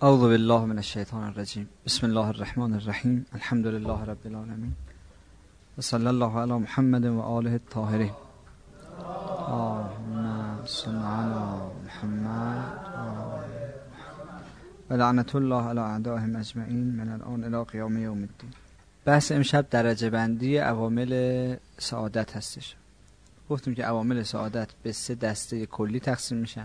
اعوذ بالله من الشیطان الرجیم. بسم الله الرحمن الرحیم. الحمد لله رب العالمین و صلی الله علی محمد و آله الطاهرین. اللهم صل علی محمد و لعنت الله علی اعدائهم اجمعین من الان الی قیام یوم الدین. بحث امشب درجه بندی عوامل سعادت هستش. گفتیم که عوامل سعادت به 3 دسته کلی تقسیم میشن: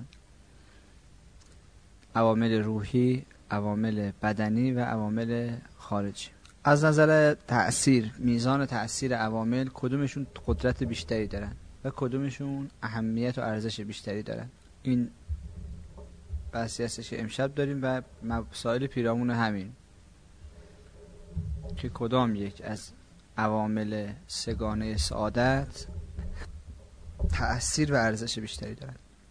عوامل روحی، عوامل بدنی و عوامل خارجی. از نظر تأثیر، میزان تأثیر عوامل کدومشون قدرت بیشتری دارن و کدومشون اهمیت و ارزش بیشتری دارن، این بحثی هستش که امشب داریم و مسائل پیرامون همین که کدام یک از عوامل سگانه سعادت تأثیر و ارزش بیشتری دارن.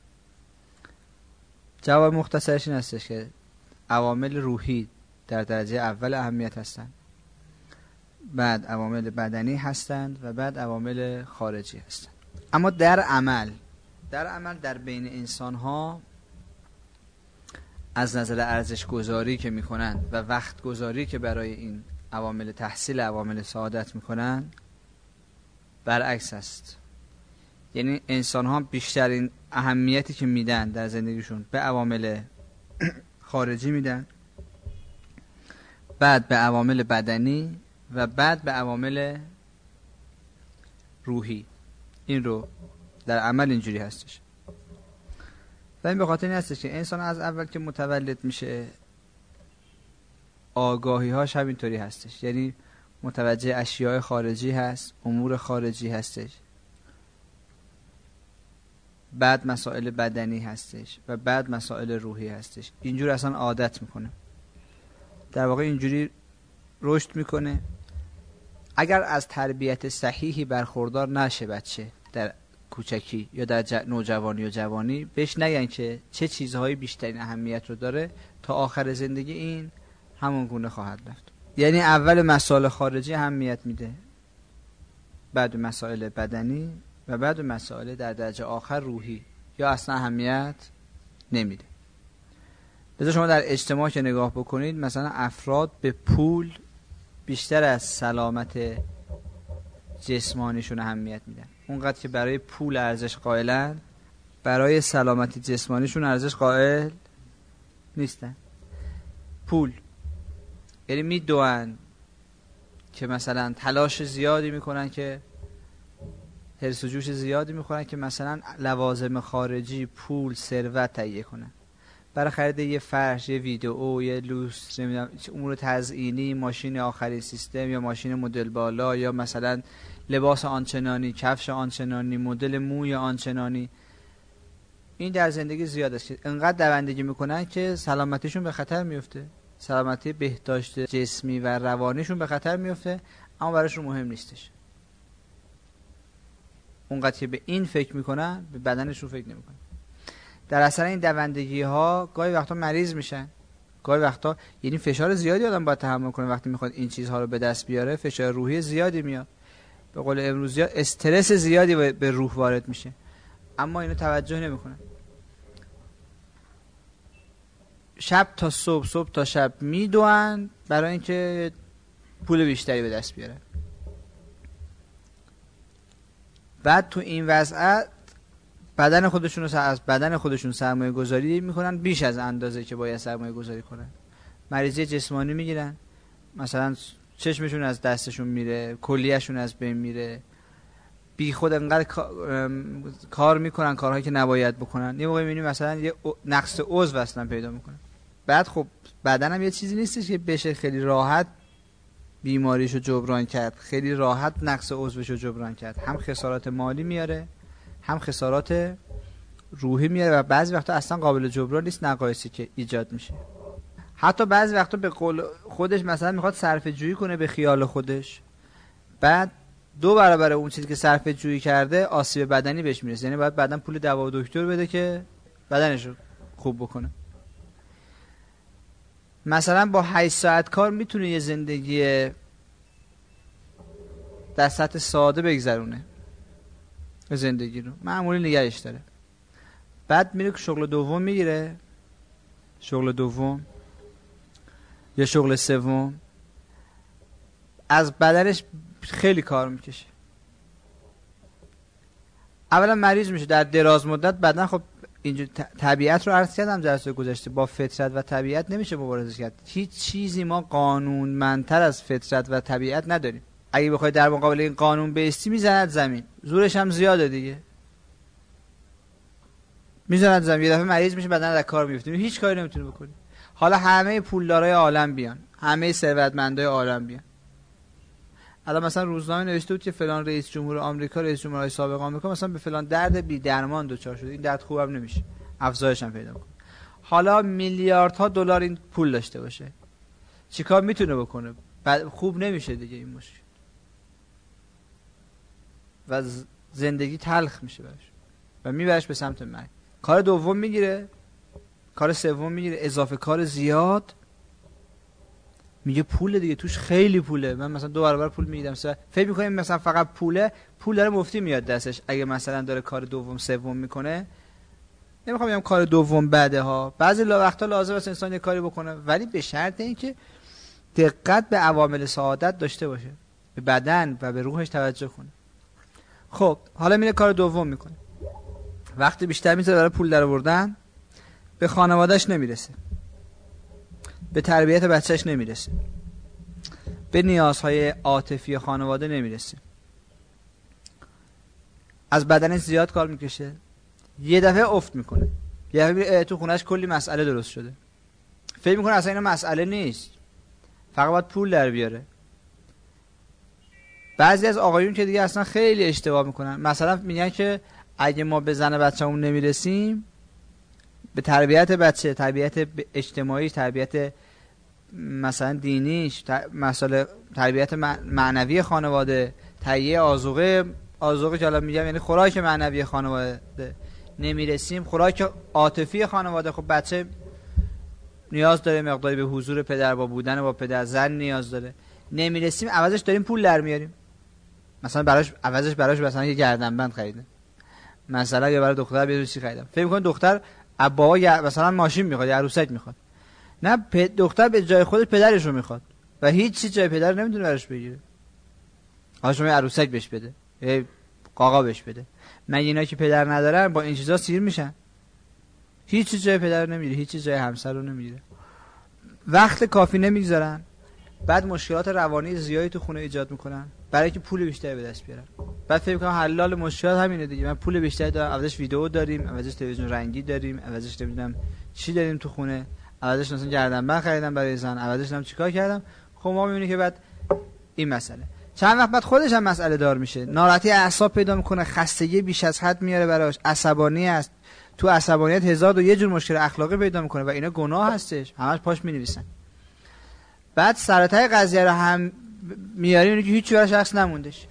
جواب مختصرش این هستش که عوامل روحی در درجه اول اهمیت هستند، بعد عوامل بدنی هستند و بعد عوامل خارجی هستند. اما در عمل در بین انسان ها از نظر ارزش گذاری که میکنند و وقت گذاری که برای این عوامل تحصیل عوامل سعادت میکنند برعکس است. یعنی انسان ها بیشترین اهمیتی که میدن در زندگیشون به عوامل خارجی میدن، بعد به عوامل بدنی و بعد به عوامل روحی. این رو در عمل اینجوری هستش و این به خاطر این هستش که انسان از اول که متولد میشه آگاهی هاش همینطوری هستش، یعنی متوجه اشیاء خارجی هست، امور خارجی هستش، بعد مسائل بدنی هستش و بعد مسائل روحی هستش. اینجور اصلا عادت میکنه، در واقع اینجوری رشد میکنه. اگر از تربیت صحیحی برخوردار نشه بچه در کوچکی یا در نوجوانی و جوانی، بهش نگن که چه چیزهایی بیشترین اهمیت رو داره، تا آخر زندگی این همون گونه خواهد رفت. یعنی اول مسائل خارجی اهمیت میده، بعد مسائل بدنی و بعد مسائل در درجه آخر روحی، یا اصلا اهمیت نمیده. بذار شما در اجتماع که نگاه بکنید، مثلا افراد به پول بیشتر از سلامت جسمانیشون اهمیت میدن. اونقدر که برای پول ارزش قائلن، برای سلامتی جسمانیشون ارزش قائل نیستن. پول یعنی میدوئن که مثلا تلاش زیادی میکنن، که حرص و جوش زیادی میخورن که مثلا لوازم خارجی، پول، ثروت تهیه کنن برای خرید یه فرش، یه ویدئو، یه لوستر، نمیدونم امور تزیینی، ماشین آخرین سیستم یا ماشین مدل بالا، یا مثلا لباس آنچنانی، کفش آنچنانی، مدل موی آنچنانی. این در زندگی زیاد است که انقدر دوندگی میکنن که سلامتیشون به خطر میفته، سلامتی بهداشت جسمی و روانیشون به خطر میفته، اما براشون مهم نیستش. اونقدر که به این فکر میکنن به بدنشون فکر نمیکنن. در اثر این دوندگی ها گاهی وقتا مریض میشن، گاهی وقتا یعنی فشار زیادی آدم باید تحمل کنه وقتی میخواد این چیزها رو به دست بیاره. فشار روحی زیادی میاد، به قول امروزی ها استرس زیادی به روح وارد میشه، اما اینو توجه نمیکنن. شب تا صبح، صبح تا شب میدوئن برای اینکه پول بیشتری به دست بیارن. بعد تو این وضعیت بدن خودشون رو از بدن خودشون سرمایه گذاری میکنن بیش از اندازه که باید سرمایه گذاری کنن. مریضی جسمانی میگیرن، مثلا چشمشون از دستشون میره، کلیهشون از بین میره، بی خود انقدر کار میکنن کارهایی که نباید بکنن. یه موقع میبینیم مثلا یه نقص عضو اصلا پیدا میکنن. بعد خب بدنم یه چیزی نیستش که بشه خیلی راحت بیماریشو جبران کرد، خیلی راحت نقص عضوشو جبران کرد. هم خسارات مالی میاره، هم خسارات روحی میاره و بعضی وقتا اصلا قابل جبران نیست نقایصی که ایجاد میشه. حتی بعضی وقتا به قول خودش مثلا میخواد صرفه جویی کنه به خیال خودش، بعد 2 برابر اون چیزی که صرفه جویی کرده آسیب بدنی بهش میرسه. یعنی باید بعدن پول دوا و دکتر بده که بدنشو خوب بکنه. مثلا با 8 ساعت کار میتونه یه زندگی در سطح ساده بگذرونه، زندگی رو معمولی نگهش داره. بعد میره که شغل دوم میگیره، شغل دوم یا شغل سوم، از بدنش خیلی کار میکشه. اولا مریض میشه در دراز مدت. بدن خب اینجا طبیعت رو عرض کردم جلسه گذشته، با فطرت و طبیعت نمیشه مبارزه کرد. هیچ چیزی ما قانونمندتر از فطرت و طبیعت نداریم. اگه بخوای در مقابل این قانون بایستی میزند زمین، زورش هم زیاده دیگه، میزند زمین، یه دفعه مریض میشه، بدن در کار میفته، هیچ کاری نمیتونه بکنی. حالا همه پولدارای عالم بیان، همه ثروتمندای عالم بیان، الان مثلا روزنامه نوشته بود که فلان رئیس جمهور آمریکا، رئیس جمهورهای سابق آمریکا مثلا به فلان درد بی درمان دچار شده، این درد خوبم نمیشه، افزایش هم پیدا کنه. حالا میلیاردها دلار این پول داشته باشه، چیکار میتونه بکنه؟ خوب نمیشه دیگه این مشکل و زندگی تلخ میشه براش و میبرش به سمت مرگ. کار دوم میگیره، کار سوم میگیره، اضافه کار زیاد، میگه پول دیگه توش خیلی پوله، من مثلا 2 برابر پول میگیرم. فکر میکنیم مثلا فقط پول داره مفتی میاد دستش. اگه مثلا داره کار دوم سوم میکنه، نمیخوام بگم کار دوم بده ها، بعضی وقتا لازم است انسان یه کاری بکنه، ولی به شرط اینکه دقت به عوامل سعادت داشته باشه، به بدن و به روحش توجه کنه. خب حالا میره کار دوم میکنه، وقتی بیشتر میذاره برای پول درآوردن، به خانواده‌اش نمیرسه، به تربیت بچهش نمیرسه، به نیازهای عاطفی خانواده نمیرسه، از بدنش زیاد کار میکشه، یه دفعه افت میکنه، یه دفعه تو خونهش کلی مسئله درست شده، فکر میکنه اصلا اینا مسئله نیست، فقط باید پول در بیاره. بعضی از آقایون که دیگه اصلا خیلی اشتباه میکنن، مثلا میگن که اگه ما به زن بچه‌مون نمیرسیم، به تربیت بچه، تربیت اجتماعی، تربیت مثلا دینیش، مسئله تربیت معنوی خانواده، تهیه آذوقه که حالا میگم یعنی خوراک معنوی خانواده نمیرسیم، خوراک عاطفی خانواده، خب بچه نیاز داره مقداری به حضور پدر، با بودن با پدر، زن نیاز داره، نمیرسیم، عوضش داریم پول در میاریم، مثلا عوضش براش مثلا یه گردنبند خریدم، مثلا یا برای دختر یه چیزی خریدم، فکر می‌کنه دختر بابا مثلا ماشین میخواد یا عروسک میخواد، نه دختر به جای خودش پدرش رو میخواد و هیچ چیز جای پدر نمیتونه براش بگیره. حالا شما عروسک بهش بده، قاقا بهش بده، مگه اینا که پدر ندارن با این چیزا سیر میشن؟ هیچ چیز جای پدر نمیگیره، هیچ چیز جای همسر رو نمیگیره، وقت کافی نمیگذارن، بعد مشکلات روانی زیادی تو خونه ایجاد میکنن برای اینکه پول بیشتری به دست بیارن. بعد فکر میکنم حلال مشکلات همینه دیگه، من پول بیشتری دارم، عوضش ویدیو داریم، عوضش تلویزیون رنگی داریم، عوضش نمیدونم چی داریم تو خونه، عوضش مثلا گردنبند خریدم برای زن، عوضش هم چیکار کردم. خب ما میبینیم که بعد این مسئله چند وقت بعد خودش هم مسئله دار میشه، ناراحتی اعصاب پیدا میکنه، خستگی بیش از حد میاره براش، عصبانی است، تو عصبانیت 1001 جور مشکل اخلاقی پیدا میکنه و اینا گناه هستش، همش پاش مینویسن. بعد سرتای قضیه رو هم میاریم اینه که هیچ براش شخص نموندش،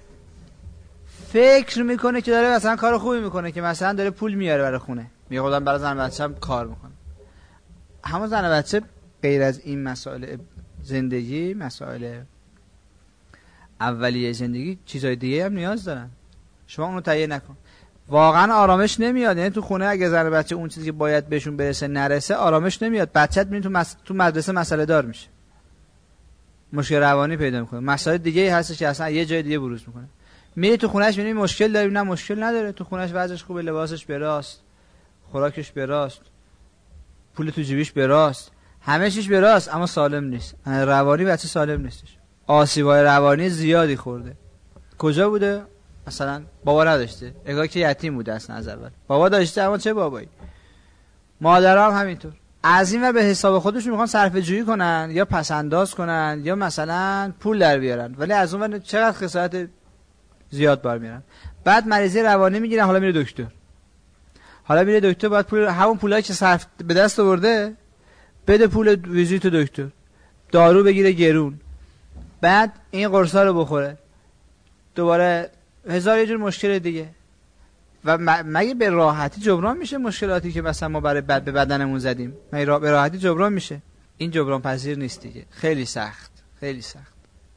فکر میکنه که داره مثلا کار خوبی میکنه که مثلا داره پول میاره برای خونه، میگه خودم برای زن بچه‌م کار میکنه. همون زن بچه غیر از این مسائل زندگی، مسائل اولیه زندگی، چیزای دیگه هم نیاز دارن، شما اونو تهیه نکن. واقعا آرامش نمیاد، یعنی تو خونه اگه زن بچه اون چیزی که باید بهشون برسه نرسه، آرامش نمیاد، بچه‌ت میبینی تو مدرسه مسئله دار میشه، مشکل روانی پیدا میکنه، مسائل دیگه هستش که اصلا یه جای دیگه بروز میکنه. میری تو خونهش میبینی مشکل داره، نه مشکل نداره، تو خونهش وضعش خوبه، لباسش براست، خوراکش براست، پول تو جیبش براست، همه چیش براست، اما سالم نیست، روانی بچه سالم نیستش، آسیبای روانی زیادی خورده. کجا بوده؟ مثلا بابا نداشته، انگار که یتیم بوده اصلا از اول، بابا داشته اما چه بابایی، مادرها هم همینطور، از این و به حساب خودشون میخوان صرفه جویی کنن یا پس انداز کنن یا مثلا پول در بیارن، ولی از اون ور چقدر خسارت زیاد بار میارن. بعد مریضی روانی میگیرن، حالا میره دکتر، باید پول، همون پولایی که صرف به دست آورده بده پول ویزیت دکتر، دارو بگیره گرون، بعد این قرصا رو بخوره، دوباره 1000 یه جور مشکل دیگه. و مگه به راحتی جبران میشه مشکلاتی که مثلا ما برای به بدنمون زدیم؟ مگه به راحتی جبران میشه؟ این جبران پذیر نیست دیگه، خیلی سخت، خیلی سخت.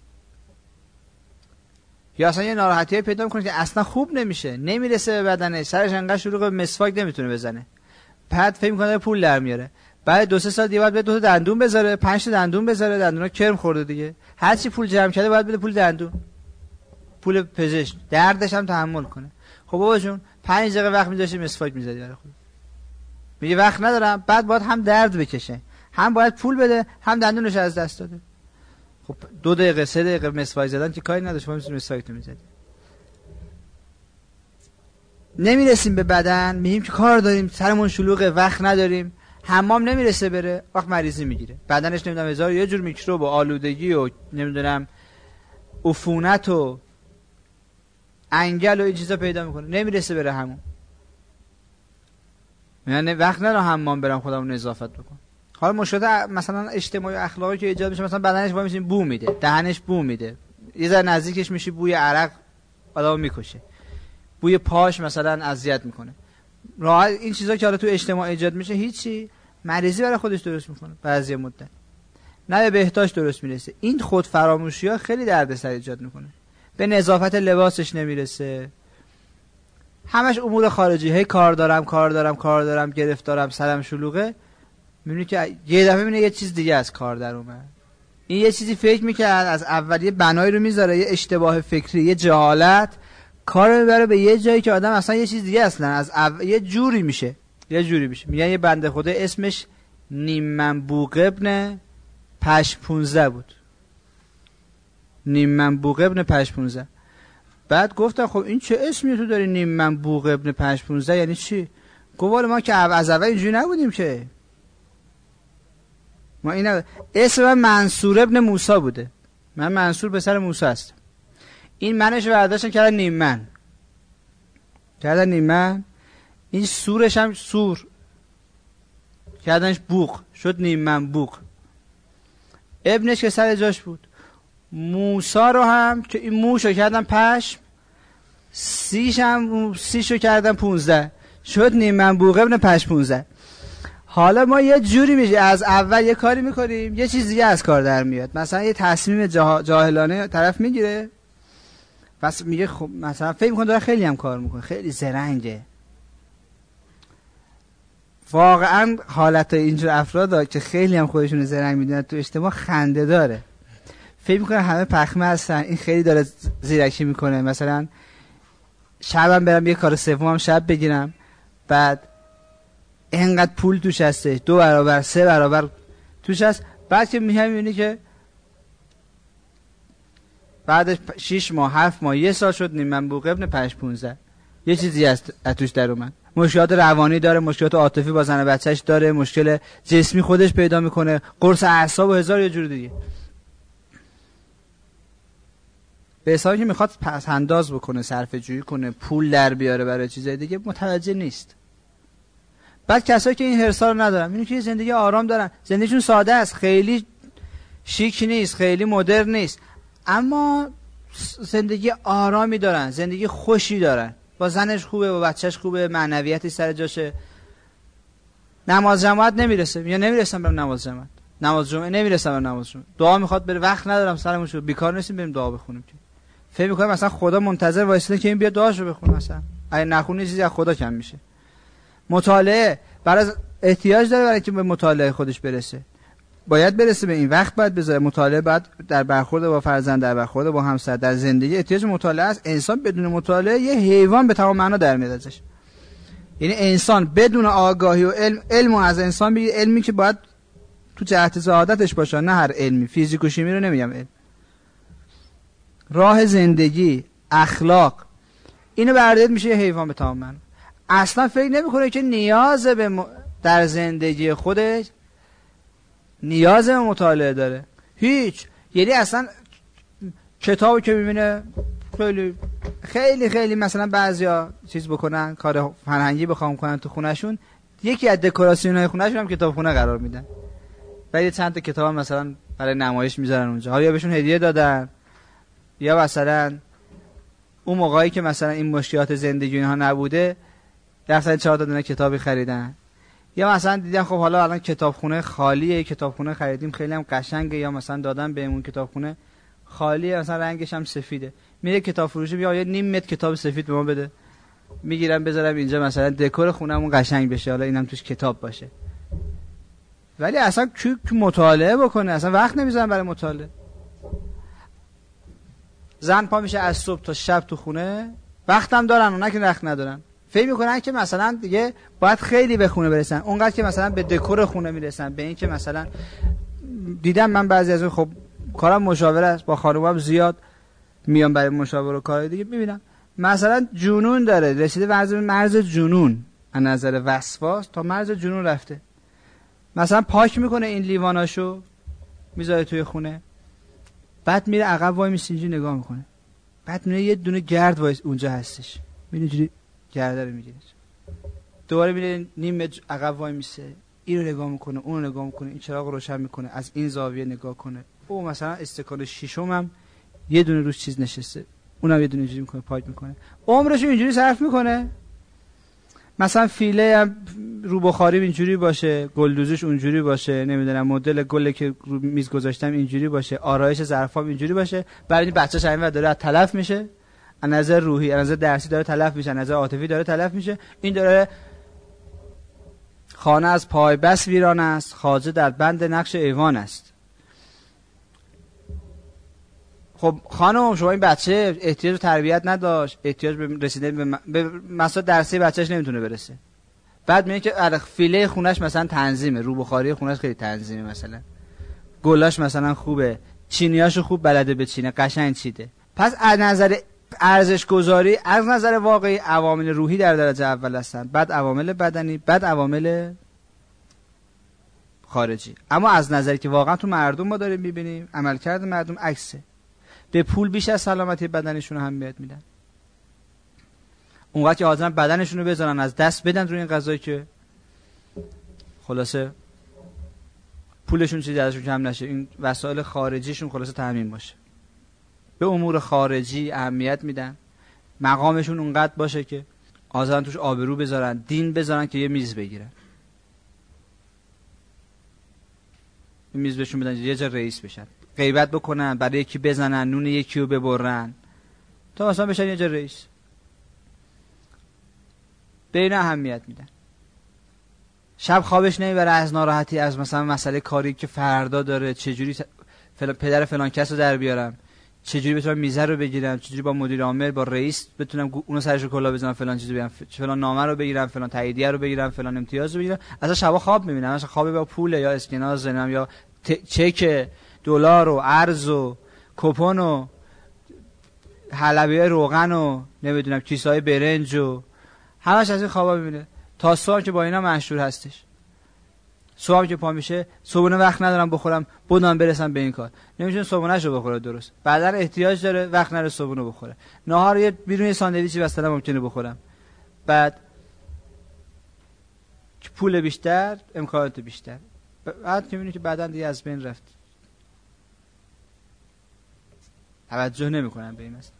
یا اصلا یه ناراحتی پیدا میکنه که اصلا خوب نمیشه، نمیرسه به بدنه، سرش انقدر شروع به مسواک نمیتونه بزنه، بعد فکر میکنه پول در میاره، بعد 2-3 سال دیگه باید 2 تا دندون بذاره، 5 تا دندون بذاره، دندونا کرم خورده دیگه. هر چی پول جمع کرده باید بده پول دندون، پول پزشک، دردش هم تحمل کنه. خب بابا جون 5 دقیقه وقت می‌ذاشتی مسواک می‌زدی برای خودت. میگه وقت ندارم، بعد باید هم درد بکشه، هم باید پول بده، هم دندونش از دست داده. خب 2 دقیقه 3 دقیقه مسواک زدن که کاری نداشت، ما می‌تونیم مسواک تو می‌زدی. نمیرسیم به بدن، میگیم که کار داریم، سرمون شلوغه، وقت نداریم، حمام نمیرسه بره، وقت مریضی میگیره، بدنش نمیدونم هزار یه جور میکروب و آلودگی و نمیدونم عفونت و انگل و این چیزا پیدا میکنه، نمیرسه بره حمام. یعنی وقت ندارم حمام برم خودمو نظافت بکنم. حالا مشکلات مثلا اجتماعی و اخلاقی که ایجاد میشه، مثلا بدنش وای میشین بو میده، دهنش بو میده، یه ذره نزدیکش میشی بوی عرق آدمو میکشه، بوی پاش مثلا اذیت میکنه. راه این چیزا که حالا تو اجتماع ایجاد میشه هیچی، مریضی برای خودش درست میکنه بعضی مدت، نه به بهداشت درست میرسه. این خود فراموشی ها خیلی دردسر ایجاد میکنه، به نظافت لباسش نمیرسه، همش امور خارجی، هی کار دارم گرفتارم، سرم شلوغه، میبینی که یه دفعه میبینه یه چیز دیگه از کار در اومد. این یه چیزی فکر میکرد از اول، یه بنایی رو میذاره، یه اشتباه فکری، یه جهالت کار میبره به یه جایی که آدم اصلا یه چیز دیگه اصلا از یه جوری میشه. میگن یه بنده خدا اسمش نیمنبوق ابن پشپونزه بود، نیمنبوق ابن پشپونزه. بعد گفتن خب این چه اسمی تو داری نیمنبوق ابن پشپونزه، یعنی چی؟ گفت ما که از اول اینجوری نبودیم که، ما این اسم من منصور ابن موسی بوده، من منصور پسر موسی هستم. این منش برداشتن کردن نیمن، این سورش هم سور کردنش بوق، شد نیمن بوق. ابنش که سر جاش بود. موسی رو هم که این موشو کردن پشم، سیشو کردن 15، شد نیمن بوق ابن پشم 15. حالا ما یه جوری میشه از اول یه کاری میکنیم، یه چیز دیگه از کار در میاد. مثلا یه تصمیم جاهلانه طرف میگیره، پس میگه خب مثلا فکر میکنه داره خیلی هم کار میکنه، خیلی زرنگه. واقعا حالت اینجور افراد که خیلی هم خودشون زرنگ میدونن تو اجتماع خنده داره، فکر میکنه همه پخمه هستن، این خیلی داره زیرکی میکنه. مثلا شبم برم یه کار سومم شب بگیرم، بعد اینقدر پول توش هسته، 2 برابر 3 برابر توش هست، بعد که میبینی که بعدش 6 ماه 7 ماه 1 سال شد نیمنبوق ابن پشپونزه، یه چیزی از توش در اومد. مشکلات روانی داره، مشکلات عاطفی با زن و بچهش داره، مشکل جسمی خودش پیدا میکنه، قرص اعصاب و هزار یه جور دیگه. به حسابی که میخواد پس انداز بکنه، صرفه جویی کنه، پول در بیاره برای چیزای دیگه، متوجه نیست. بعد کسایی که این حرصا رو ندارن، میبینی که زندگی آرام دارن، زندگیشون ساده است، خیلی شیک نیست، خیلی مدرن نیست، اما زندگی آرامی دارن، زندگی خوشی دارن، با زنش خوبه، با بچهش خوبه، معنویتش سر جاشه. نماز جماعت نمیرسه، میگه نمیرسم برم نماز جماعت، نماز جمعه نمیرسم برم نماز جمعه، دعا میخواد بره، وقت ندارم، سرمون شو بیکار نیستیم بریم دعا بخونیم. که فکر میکنه مثلا خدا منتظر وایساده که این بیا دعاشو بخونه، مثلا اگه نخونه چیزی از خدا کم میشه. مطالعه برای احتیاج داره، برای اینکه به مطالعه خودش برسه باید برسه به این وقت، باید بذاره مطالعه، بعد در برخورد با فرزند، در برخورد با همسر، در زندگی احتیاج مطالعه است. انسان بدون مطالعه یه حیوان به تمام معنا در میاد ازش. یعنی انسان بدون آگاهی و علم از انسان بگیر، علمی که باید تو جهت سعادتش باشه، نه هر علمی، فیزیک و شیمی رو نمیگم، علم، راه زندگی، اخلاق، اینو بردارید میشه یه حیوان به تمام معنا. اصلا فکر نمیکنه که نیاز به در زندگی خودش نیاز به مطالعه داره، هیچ. یعنی اصلا کتابی که میبینه خیلی مثلا بعضیا چیز بکنن، کار فرهنگی بخوام کنن تو خونهشون، یکی از دکوراسیون‌های خونهشون هم کتابخونه قرار میدن، بعد چند تا کتاب مثلا برای نمایش میذارن اونجا، حالا یا بهشون هدیه دادن، یا مثلا اون موقعی که مثلا این مشکلات زندگی اینها نبوده رفتن 4 تا دونه کتابی خریدن، یا مثلا دیدن خب حالا الان کتابخونه خالیه، کتابخونه خریدیم خیلی هم قشنگه، یا مثلا دادن بهمون کتابخونه خالیه، مثلا رنگش هم سفیده، میره کتاب فروشی بیا یه نیم متر کتاب سفید به ما بده، میگیرم بذارم اینجا مثلا دکور خونمون قشنگ بشه، حالا اینم توش کتاب باشه. ولی اصلا کی مطالعه بکنه؟ اصلا وقت نمیذارن برای مطالعه. زن پا میشه از صبح تا شب تو خونه، وقتم دارن اونا که وقت ندارن، فکر میکنن که مثلا دیگه باید خیلی به خونه برسن، اونقدر که مثلا به دکور خونه میرسن، به این که مثلا دیدم من بعضی از خب کارم مشاوره است، با خانومم زیاد میام برای مشاوره و کار دیگه، میبینم مثلا جنون داره، رسیده مرز جنون، از نظر وسواس تا مرز جنون رفته. مثلا پاک میکنه این لیواناشو میذاره توی خونه، بعد میره عقب وای میشه اینجوری نگاه میکنه، بعد میره یه دونه گرد وای اونجا هستش، میره اینجوری گرده رو میگیره، دوباره میره نیم عقب وای میشه، این رو نگاه میکنه، اون رو نگاه میکنه، این چراغ رو روشن میکنه، از این زاویه نگاه کنه، او مثلا استکان شیشم هم یه دونه روش چیز نشسته، اونم یه دونه اینجوری میکنه، پاک میکنه، عمرش اینجوری صرف میکنه. مثلا فیله هم رو بخاری اینجوری باشه، گلدوزش اونجوری باشه، نمیدونم مدل گل که رو میز گذاشتم اینجوری باشه، آرایش ظرفام اینجوری باشه، بعد این بچه‌ش همین داره تلف میشه، از نظر روحی، از نظر درسی داره تلف میشه، از نظر عاطفی داره تلف میشه، این داره خانه از پای بس ویران است، خواجه در بند نقش ایوان است. خب خانم شما این بچه احتیاج به تربیت نداشت، احتیاج به رسیدن به مسائل درسی بچهش نمیتونه برسه، بعد میگه که فیله خونش مثلا تنظیمه، رو بخاری خونش خیلی تنظیمه، مثلا گلاش مثلا خوبه، چینیاشو خوب بلده بچینه، قشنگ چیده. پس از نظر ارزش گذاری، از نظر واقعی عوامل روحی در درجه اول هستن، بعد عوامل بدنی، بعد عوامل خارجی. اما از نظری که واقعا تو مردم ما داریم میبینیم، عملکرد مردم عکسه، به پول بیش از سلامتی بدنشون اهمیت میدن، اونقدر که حاضرن بدنشون رو بذارن از دست بدن روی این قضایی که خلاصه پولشون چیزی ازشون کم نشه، این وسایل خارجیشون خلاصه تامین باشه. به امور خارجی اهمیت میدن، مقامشون اونقدر باشه که حاضرن توش آبرو بذارن، دین بذارن که یه میز بگیرن، این میز بهشون بدن یه جا رئیس بشن، غیبت بکنن، برای یکی بزنن، نون یکی رو ببرن تا مثلا بشن یه جا رئیس. به این اهمیت میدن. شب خوابش نمیبره از ناراحتی از مثلا مسئله کاری که فردا داره، چجوری پدر فلان کس رو در بیارم، چجوری بتونم میزه رو بگیرم، چجوری با مدیر عامل با رئیس بتونم اونو سرش کلا بزنم، فلان چیزو بگیرم، فلان نامه رو بگیرم، فلان تاییدیه رو بگیرم، فلان امتیاز رو بگیرم. اصلا شبا خواب میبینم، مثلا خواب با پول یا اسکناس زنم یا چک دلار و ارز و کوپن و حلبیه روغن و نمیدونم کیسه‌های برنج و همش از این خوابا میبینه. تا صبح که با اینا مشهور هستش. صبح که پا میشه، صبحونه وقت ندارم بخورم، بودم برسم به این کار، نمیتونه صبحونه‌شو بخوره درست، بعدا احتیاج داره وقت نره صبحونه بخوره، نهار یه بیرون یه ساندویچی مثلا ممکنه بخورم، بعد پول بیشتر، امکانات بیشتر، بعد که میبینی که بعدا دیگه از بین رفت، توجه نمیکنن به این مثلا.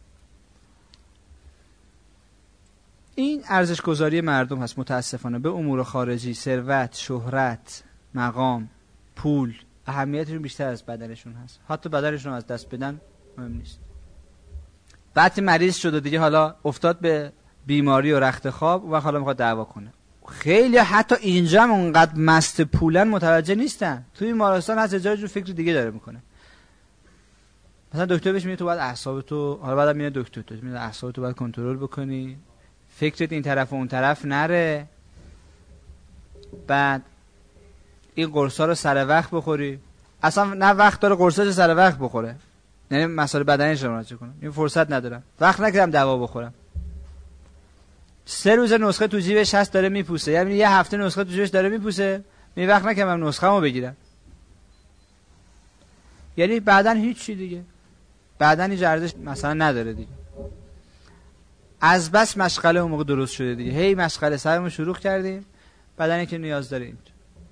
این ارزش گذاری مردم هست متاسفانه به امور خارجی، ثروت، شهرت، مقام، پول، اهمیتشون بیشتر از بدنشون هست. حتی بدنشون از دست بدن مهم نیست. بعد مریض شد و دیگه حالا افتاد به بیماری و رخت خواب و حالا میخواد دعوا کنه. خیلی حتی اینجا هم اونقدر مست پولن متوجه نیستن. توی بیمارستان هست جای جو فکر دیگه داره میکنه. مثلا دکتر بهش میگه تو باید اعصابتو، حالا بعدم میاد دکتر تو میگه اعصابتو باید کنترل بکنی، فکرت این طرف و اون طرف نره، بعد این قرصا رو سر وقت بخوری. اصلا نه وقت داره قرصاشو سر وقت بخوره، یعنی مسائل بدنش رو مراجعه کنم، این فرصت ندارم، وقت نکردم دوا بخورم. 3 روز نسخه تو جیبش هست داره میپوسه، یعنی یه هفته نسخه تو جیبش داره میپوسه، می وقت نکردم نسخه‌مو بگیرم، یعنی بعدن هیچ چی دیگه، بعدن هیچ ارزش مثلا نداره دیگه. از بس مشغله اون موقع درست شده دیگه، هی مشغله سرمون شروع کردیم، بدنی که نیاز داره این.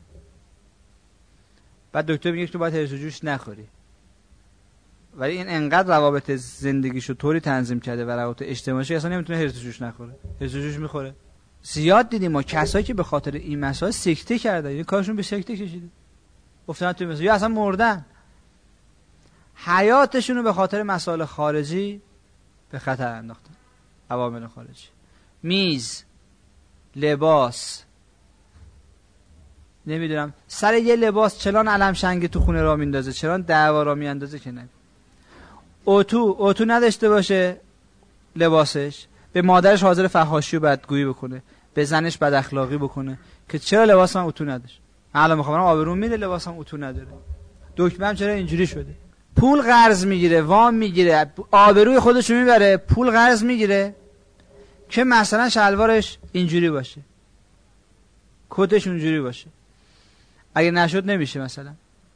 بعد دکتر میگه تو باید هرس و جوش نخوری، ولی این انقدر روابط زندگیشو طوری تنظیم کرده و روابط اجتماعیش اصلا نمیتونه هرس و جوش نخوره. هرس و جوش میخوره. زیاد دیدیم ما کسایی که به خاطر این مسائل سکته کردن، این کارشون به سکته کشیده، افتادن تو مسائل یا اصلا مردن، حیاتشون رو به خاطر مسائل خارجی به خطر انداختن. عوامل خارجی، میز، لباس، نمیدونم سر یه لباس چلان علم شنگ تو خونه را میندازه، چلان دعوا را میاندازه که نه. اتو نداشته باشه لباسش، به مادرش حاضر فحاشی و بدگویی بکنه، به زنش بد اخلاقی بکنه که چرا لباسم اتو نداشت. الان میخوام آبروم میره لباسم اتو نداره. دکمه‌ام چرا اینجوری شده؟ پول قرض میگیره، وام میگیره، آبروی خودشو میبره، پول قرض میگیره که مثلا شلوارش اینجوری باشه، کتش اونجوری باشه. اگه نشد نمیشه. مثلا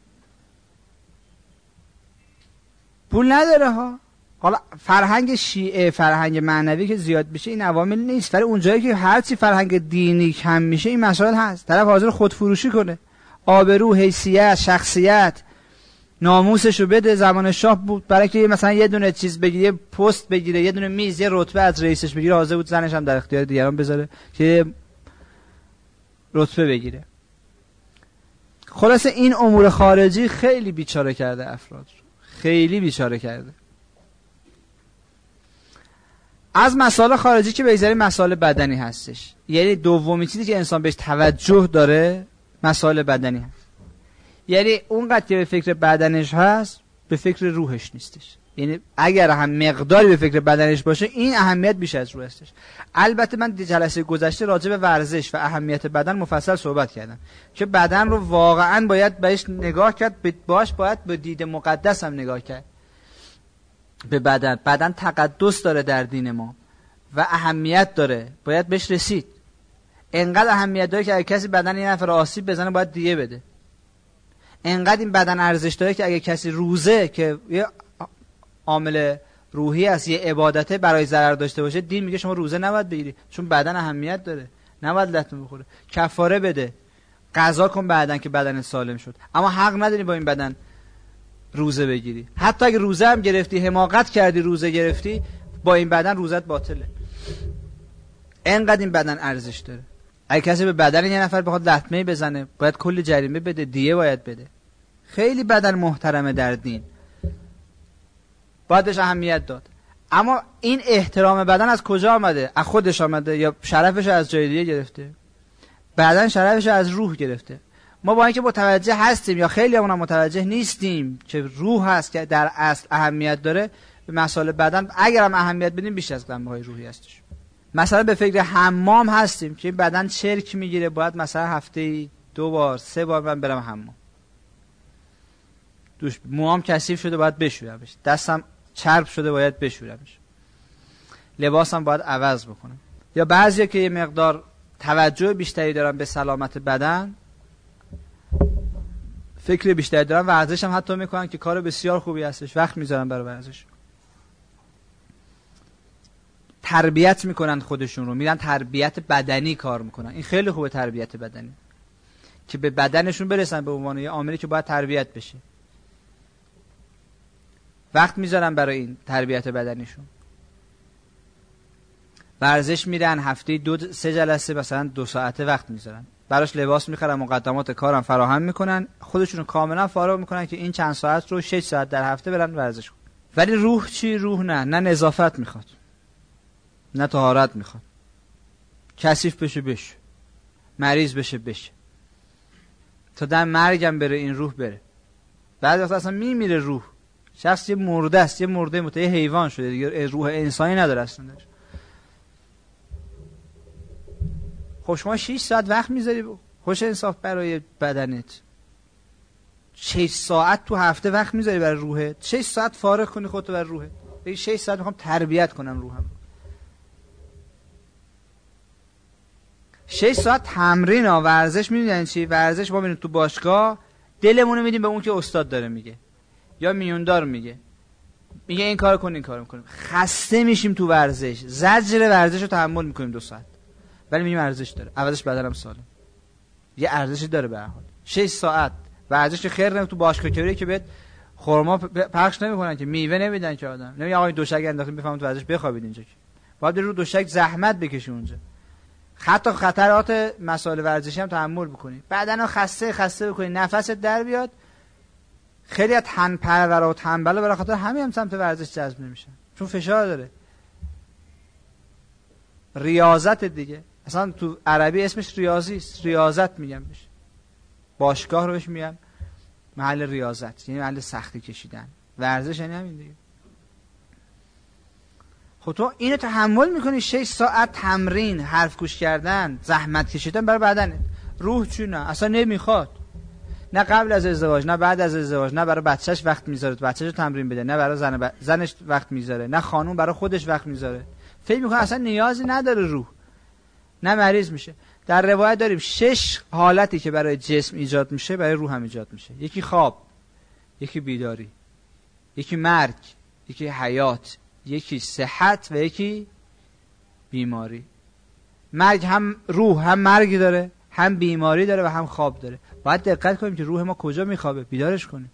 پول نداره ها. حالا فرهنگ شیعه، فرهنگ معنوی که زیاد بشه این عوامل نیست، ولی اونجایی که هرچی فرهنگ دینی کم میشه این مسائل هست. طرف حاضر خودفروشی کنه، آبرو، حیثیت، شخصیت، ناموسشو بده. زمان شاه بود برای که مثلا یه دونه چیز بگیره، یه پست بگیره، یه دونه میز، یه رتبه از رئیسش بگیره، حاضر بود زنش هم در اختیار دیگران بذاره که رتبه بگیره. خلاصه این امور خارجی خیلی بیچاره کرده افراد رو، خیلی بیچاره کرده. از مسائل خارجی که بگذاریم مسائل بدنی هستش. یعنی دومی چیزی که انسان بهش توجه داره مسائل بدنی هست. یعنی اونقدر که به فکر بدنش هست به فکر روحش نیستش. یعنی اگر هم مقداری به فکر بدنش باشه این اهمیت بیش از روح هستش. البته من جلسه گذشته راجع به ورزش و اهمیت بدن مفصل صحبت کردم که بدن رو واقعا باید بهش نگاه کرد، باید به دید مقدس هم نگاه کرد. به بدن تقدس داره در دین ما و اهمیت داره، باید بهش رسید. انقدر اهمیت داره که اگه کسی بدن یه نفر آسیب بزنه باید دیگه بده. انقدر این بدن ارزش داره که اگه کسی روزه که یه عامل روحی است، یه عبادته، برای ضرر داشته باشه دین میگه شما روزه نباید بگیری چون بدن اهمیت داره، نباید لطمه بخوره. کفاره بده، قضا کن بعدن که بدن سالم شد. اما حق نداری با این بدن روزه بگیری. حتی اگه روزه هم گرفتی، حماقت کردی روزه گرفتی، با این بدن روزت باطله. انقدر این بدن ارزش داره. اگه کسی به بدن یه نفر بخواد لطمه بزنه باید کلی جریمه بده، دیه باید بده. خیلی بدن محترمه در دین، باید بهش اهمیت داد. اما این احترام بدن از کجا آمده؟ از خودش آمده یا شرفش از جای دیگه گرفته؟ بدن شرفش از روح گرفته. ما با اینکه متوجه هستیم یا خیلی همون متوجه نیستیم که روح هست که در اصل اهمیت داره، به مسائل بدن اگرم اهمیت بدیم بیش از جنبه‌های روحی هستش. مثلا به فکر حمام هستیم که بدن چرک میگیره، باید مثلا هفته 2 بار 3 بار من برم حمام. موام کثیف شده باید بشورمش، دستم چرب شده باید بشورمش، لباسم باید عوض بکنم. یا بعضیا که یه مقدار توجه بیشتری دارن به سلامت بدن، فکر بیشتری دارن، ورزش هم حتی میکنن که کار بسیار خوبی هستش، وقت میذارن برای ورزش، تربیت میکنن خودشون رو، میرن تربیت بدنی کار میکنن. این خیلی خوبه، تربیت بدنی، که به بدنشون برسن به عنوان یه عاملی که باید تربیت بشه. وقت میذارن برای این تربیت بدنیشون. ورزش میرن، هفته 2-3 جلسه مثلا 2 ساعته وقت میذارن براش، لباس میخرن، مقدمات کارم فراهم میکنن، خودشون رو کاملا فارغ میکنن که این چند ساعت رو 6 ساعت در هفته برن ورزش کنن. ولی روح چی؟ روح نه نظافت میخواد، نه طهارت میخواد. کثیف بشه، مریض بشه، تا در مرگم بره این روح بره. بعد وقت اصلا میمیره روح، شخص یه مرده است، یه مرده یه حیوان شده دیگه، روح انسانی نداره اصلا داره. خب شما 6 ساعت وقت میذاری خوش انصاف برای بدنت، 6 ساعت تو هفته وقت میذاری برای روحت، 6 ساعت فارغ کنی خودتو برای روحت، بگی 6 ساعت میخوام تربیت کنم روحم. 6 ساعت تمرین ها، ورزش. میدونین چی ورزش؟ ما میریم تو باشگاه، دلمون رو میدیم به اون که استاد داره میگه یا میوندار میگه این کارو کن، این کارو میکنیم، خسته میشیم تو ورزش، زجر ورزش رو تحمل میکنیم 2 ساعت، ولی میگیم ارزش داره، عوضش بدنم سالم، یه ارزشی داره به هر حال. 6 ساعت ورزش خیر نمی تو باشگاه کاری که بهت خرما پخش نمیکنن، که میوه نمیدن که آدم نمیگه آقا دوشک انداختین بفهمید تو ورزش بخوابید اینجا، که باید رو دوشک زحمت بکشی اونجا، حتی خطرات مسائل ورزشی هم تحمل بکنی، بدنو خسته بکنی، نفست در بیاد. خیلی از تن پرورا و تنبلا برای خاطر همین هم سمت ورزش جذب نمیشن، چون فشار داره. ریاضت دیگه، اصلا تو عربی اسمش ریاضی است، ریاضت میگم بشه. باشگاه رو بهش میگن محل ریاضت، یعنی محل سختی کشیدن. ورزش یعنی همین دیگه. خب تو اینو تحمل میکنی 6 ساعت تمرین، حرف گوش کردن، زحمت کشیدن برای بدنت. روح چی نه، اصلا نمیخواد. نه قبل از ازدواج، نه بعد از ازدواج، نه برای بچهش وقت میذاره بچه‌شو تمرین بده، نه برای زنش وقت میذاره، نه خانوم برای خودش وقت میذاره. فکر میکنه اصلا نیازی نداره روح. نه مریض میشه. در روایت داریم 6 حالتی که برای جسم ایجاد میشه برای روح هم ایجاد میشه. یکی خواب، یکی بیداری، یکی مرگ، یکی حیات، یکی صحت و یکی بیماری. مرگ هم روح هم مرگ داره، هم بیماری داره و هم خواب داره. باید دقت کنیم که روح ما کجا میخوابه، بیدارش کنیم.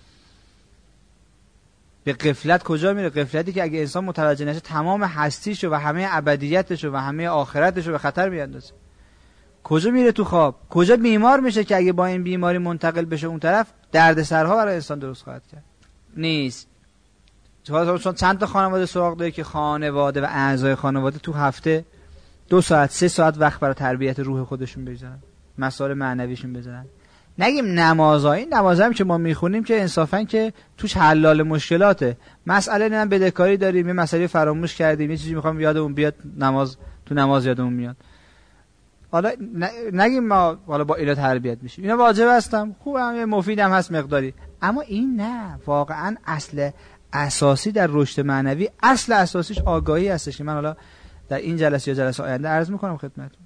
به غفلت کجا میره؟ غفلتی که اگه انسان متوجه نشه تمام هستیشو و همه ابدیتشو و همه آخرتشو به خطر میاندازه. کجا میره؟ تو خواب. کجا بیمار میشه که اگه با این بیماری منتقل بشه اون طرف دردسرها برای انسان درست خواهد کرد؟ نیست. چون چند تا خانواده سراغ داره که خانواده و اعضای خانواده تو هفته 2 ساعت 3 ساعت وقت برای تربیت روح خودشون بذارن، مسائل معنویشون بذارن. نگیم نمازایی، نمازم که ما میخونیم که انصافا که توش حلال مشکلاته. مسئله نه بدهکاری داریم، یه مسئله فراموش کردیم، یه چیزی میخوام یادمون بیاد، تو نماز یادمون میاد. حالا نگیم ما حالا با اینا تربیت میشیم، اینا واجب هستم، خوبه، مفیدم هست مقداری، اما این نه. واقعا اصل اساسی در رشد معنوی، اصل اساسیش آگاهی هستش که من حالا در این جلسه یا جلسه آینده عرض میکنم خدمتتون.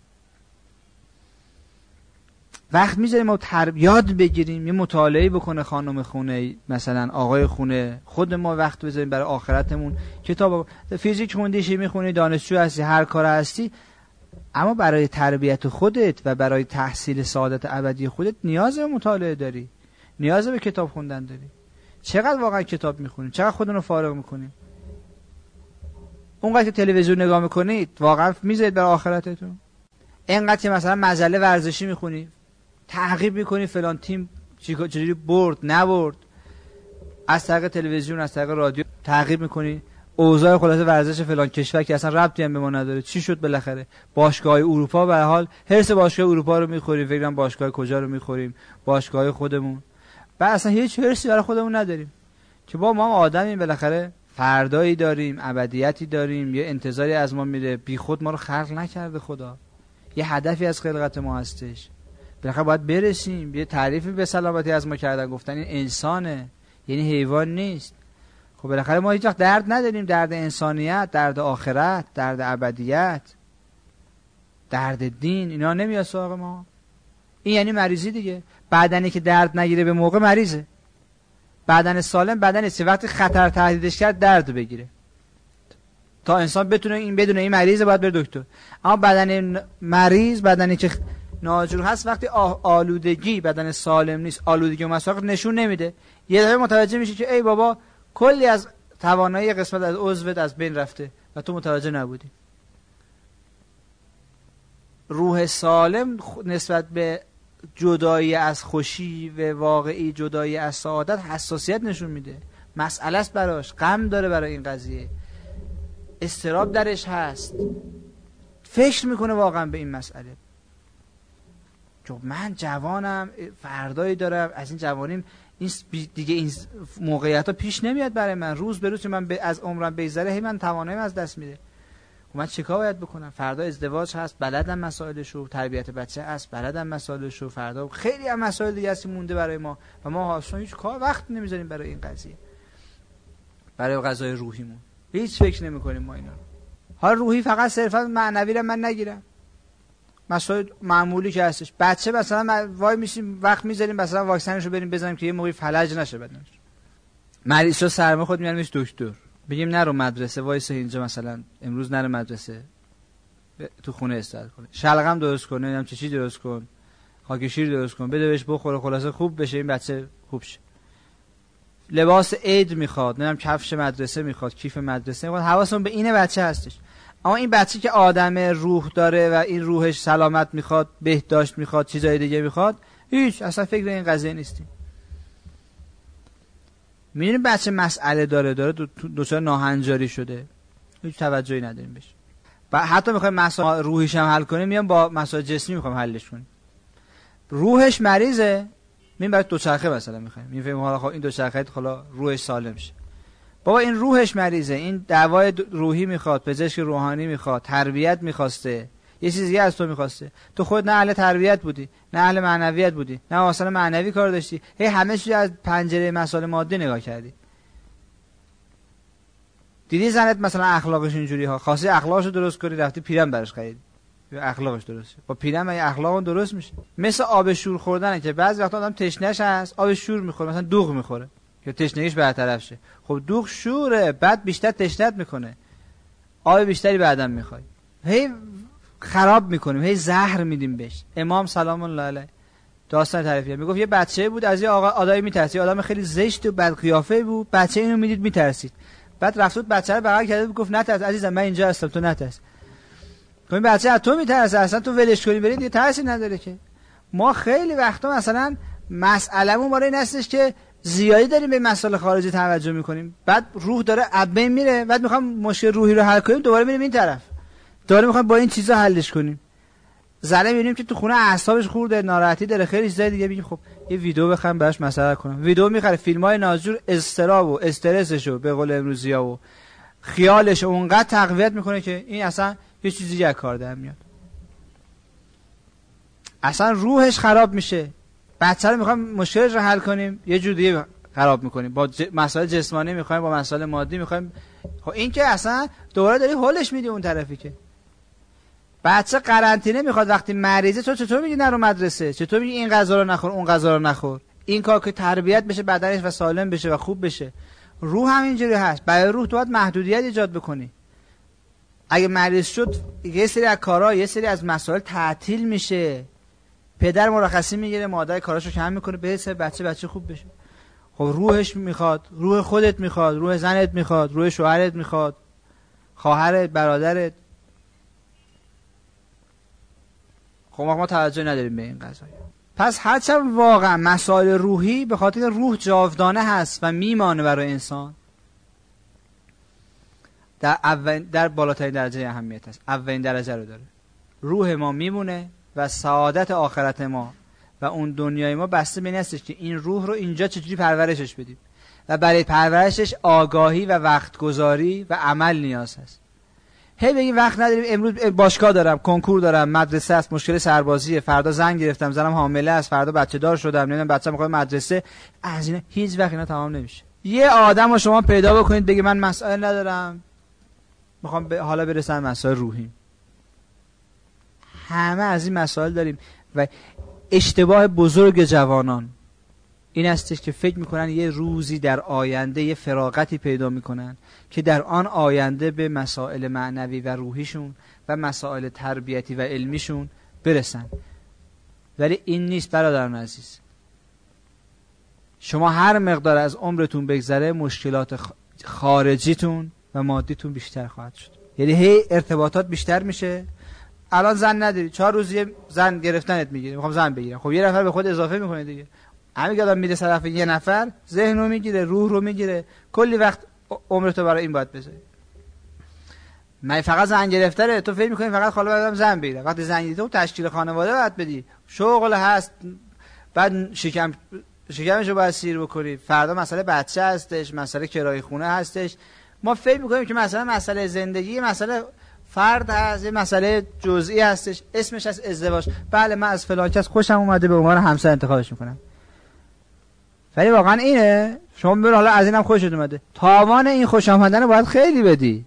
وقت میذاریم ما یاد بگیریم، یه مطالعه بکنه خانم خونه، مثلا آقای خونه، خود ما وقت بذاریم برای آخرتمون. کتاب فیزیک خوندی، شیمی خوندی، دانشجو هستی، هر کار هستی، اما برای تربیت خودت و برای تحصیل سعادت ابدی خودت نیاز به مطالعه داری، نیاز به کتاب خوندن داری. چقدر واقعا کتاب میخونیم؟ چقدر خودمون رو فارغ میکنیم؟ اونقدر که تلویزیون نگاه میکنید واقعا میذارید برای آخرتتون؟ اینقدر که مثلا مجله ورزشی میخونی، تعقیب میکنی فلان تیم چجوری برد نبرد، از طریق تلویزیون از طریق رادیو تعقیب میکنی اوضاع خلاصه ورزش فلان کشور که اصلا ربطی هم به ما نداره، چی شد بالاخره. باشگاه اروپا به هر حال هرس باشگاه اروپا رو میخوریم، فکر کنم باشگاه کجا رو میخوریم، باشگاه خودمون، بعد اصلا هیچ هرسی برای خودمون نداریم که ما آدمیم، بالاخره فردایی داریم، ابدیتی داریم، یه انتظاری از ما میره. بی خود ما رو خلق نکرده خدا، یه هدفی از خلقت ما هستش، بالاخره باید برسیم. یه تعریفی به سلامتی از ما کردن، گفتن این انسانه، یعنی حیوان نیست. خب بالاخره ما هیچ وقت درد نداریم، درد انسانیت، درد آخرت، درد ابدیت، درد دین، اینا نمیاد سراغ ما. این یعنی مریضی دیگه. بدنی که درد نگیره به موقع مریضه. بدن سالم بدنی است وقتی خطر تهدیدش کرد درد بگیره. تا انسان بتونه این بدونه این مریضه باید بره دکتر. اما بدن مریض، بدنی که ناجور هست، وقتی آلودگی، بدن سالم نیست، آلودگی و مسائل نشون نمیده، یه دفعه متوجه میشه که ای بابا کلی از توانایی قسمت از عضوت از بین رفته و تو متوجه نبودی. روح سالم نسبت به جدایی از خوشی و واقعی، جدایی از سعادت حساسیت نشون میده. مسئله است براش، غم داره برای این قضیه، اضطراب درش هست، فکر میکنه واقعا به این مسئله. چون من جوانم، فردایی دارم، از این جوانیم این دیگه این موقعیت ها پیش نمیاد برای من، روز به روز من از عمرم بگذره هی من تواناییم از دست میده. من چیکار باید بکنم؟ فردا ازدواج هست، بلدم مسائلشو، تربیت بچه هست، بلدم مسائلشو، فردا خیلی هم مسائل دیگه هستی مونده برای ما و ما اصلا هیچ کار وقت نمیذاریم برای این قضیه، برای قضای روحیمون هیچ فکر نمیکنیم ما اینا. حالا روحی فقط صرفا معنوی رو من نگیرم، مسائل معمولی که هستش. بچه مثلا وای میشیم وقت میذاریم مثلا واکسنشو بریم بزنیم که یه موقعی فلج نشه بدنش، مریض شو سرما خود میارمش دکتر، بگیم نرو مدرسه، وایس اینجا مثلا امروز نرو مدرسه، تو خونه استراحت کنه، شلغم درست کنه، نمیدونم چی درست کن، خاک شیر درست کن، بده بهش بخوره، خلاصه خوب بشه این بچه، خوب شه. لباس عید میخواد، نمیدونم کفش مدرسه میخواد، کیف مدرسه میخواد، حواسمون به این بچه هستش. اما این بچه که آدم روح داره و این روحش سلامت میخواد، بهداشت میخواد، چیزای دیگه میخواد، هیچ اصلا فکر این قضیه نیستیم. می‌بینیم بچه مسئله داره دوچار ناهنجاری شده، هیچ توجهی نداریم بهش. و حتی میخوایم مسائل روحیش هم حل کنیم، میام با مسائل جسمی میخوایم حلش کنیم. روحش مریضه، میگیم برای دوچرخه مثلا میخوایم، میفهمیم حالا خب این دوچرخه حالا روحش سالم شه. بابا این روحش مریضه، این دعوای روحی میخواد، پزشک روحانی میخواد، تربیت میخواسته، یه چیز دیگه از تو میخواسته. تو خود نه اهل تربیت بودی، نه اهل معنویت بودی، نه اصلا معنوی کار داشتی، هی همه چیز از پنجره مسائل مادی نگاه کردی. دیدی زنت مثلا اخلاقش اینجوری ها، خواستی اخلاقشو درست کنی، رفتی پیرن براش خرید، اخلاقش درسته. با پیرن مگه اخلاقش درست میشه؟ مثل آب شور خوردنه که بعضی وقتا آدم تشنهش هست، آب شور میخوره، مثلا دوغ میخوره که تشنگیش برطرف شه. خب دوغ شوره، بعد بیشتر تشنت میکنه، آب بیشتری بعدم میخوای، هی خراب میکنیم، هی زهر میدیم بهش. امام سلام الله علیه داستان تعریفیه، میگفت یه بچه بود از یه آدمی میترسید، آدم خیلی زشت و بد قیافه بود، بچه اینو میدید میترسید، بعد رفت بود بچه رو بغل کرده بود، گفت نترس عزیزم من اینجا هستم تو نترس. این بچه از تو میترسه، اصلا تو ولش کنی برید دیگه ترسی نداره که. ما خیلی وقتا مثلا مسئلهمون برای این هستش که زیادی داریم به مسائل خارجی توجه میکنیم، بعد روح داره ابین میره، بعد میخوام مشکل روحی رو حل کنیم دوباره میریم این طرف، دوباره میخوام با این چیزا حلش کنیم. زنه میبینیم که تو خونه اعصابش خورده، ناراحتی داره، خیلی چیزای دیگه، میگیم خب یه ویدیو بخرم براش مسئله کنم، ویدیو میخره، فیلمای ناجور اضطراب و استرسشو به قول امروزی‌ها و خیالش اونقدر تقویت میکنه که این اصلا یه چیزی دیگه کار در میاد، اصلا روحش خراب میشه. بچه رو میخوایم مشکلش رو حل کنیم یه جور دیگه خراب میکنیم، با مسائل جسمانی میخوایم، با مسائل مادی میخوایم. خب این که اصلا دوباره داری هولش میدی اون طرفی که بچه قرنطینه میخواد وقتی مریضه، تو چطور میگی نرو مدرسه، چطور میگی این غذا رو نخور اون غذا رو نخور؟ این کار که تربیت بشه بدنش و سالم بشه و خوب بشه. روح هم اینجوری هست، برای روح تو باید محدودیت ایجاد بکنی. اگه مریض شد یه سری از کارها، یه سری از مسائل تعطیل میشه، پدر مرخصی میگیره، مادر کاراشو کم میکنه، بهتره بچه خوب بشه. خب روحش میخواد، روح خودت میخواد، روح زنت میخواد، روح شوهرت میخواد، خواهرت، برادرت. خب ما توجه نداریم به این قضايا. پس هرچند واقعا مسائل روحی به خاطر روح جاودانه هست و میمانه برای انسان، در بالاترین درجه اهمیت هست، اولین درجه رو داره. روح ما میمونه و سعادت آخرت ما و اون دنیای ما بسته به این هستش که این روح رو اینجا چجوری پرورشش بدیم و برای پرورشش آگاهی و وقت گذاری و عمل نیاز هست. هی بگیم وقت نداریم، امروز باشگاه دارم، کنکور دارم، مدرسه است، مشکل سربازیه، فردا زن گرفتم، زنم حامله است، فردا بچه دار شدم، نمیدونم بچه‌م میخواد مدرسه، از اینا هیچ وقت اینا تمام نمیشه. یه آدمو شما پیدا بکنید بگه من مسائل ندارم، میخوام حالا برسم مسائل روحی. همه از این مسائل داریم و اشتباه بزرگ جوانان این استش که فکر میکنن یه روزی در آینده یه فراغتی پیدا میکنن که در آن آینده به مسائل معنوی و روحیشون و مسائل تربیتی و علمیشون برسن. ولی این نیست برادران عزیز. شما هر مقدار از عمرتون بگذره مشکلات خارجیتون و مادیتون بیشتر خواهد شد، یعنی هی ارتباطات بیشتر میشه. الان زن نداری، 4 روز یه زن گرفتنت میگیره، میخوام زن بگیرم، خب یه نفر به خود اضافه میکنه دیگه. همین که آدم میره طرف یه نفر، ذهن رو میگیره، روح رو میگیره، کلی وقت عمرتو برای این باید بذاری. من فقط زن گرفتاره، تو فکر میکنی فقط خاله بعدم زن بگیره. وقتی زن گرفته تشکیل خانواده باید بدی، شغل هست، بعد شکمشو باید سیر بکنی، فردا مسئله بچه هستش، مسئله کرایه خونه هستش. ما فکر میکنیم که مثلا مسئله زندگی مسئله فرد هست، یه مسئله جزئی هستش، اسمش از ازدواج. بله من از فلان کس خوشم اومده، به عنوان همسر انتخابش میکنم. ولی واقعا اینه؟ شما ببین حالا از اینم خوشت اومده، تاوان این خوش آمدن رو باید خیلی بدی.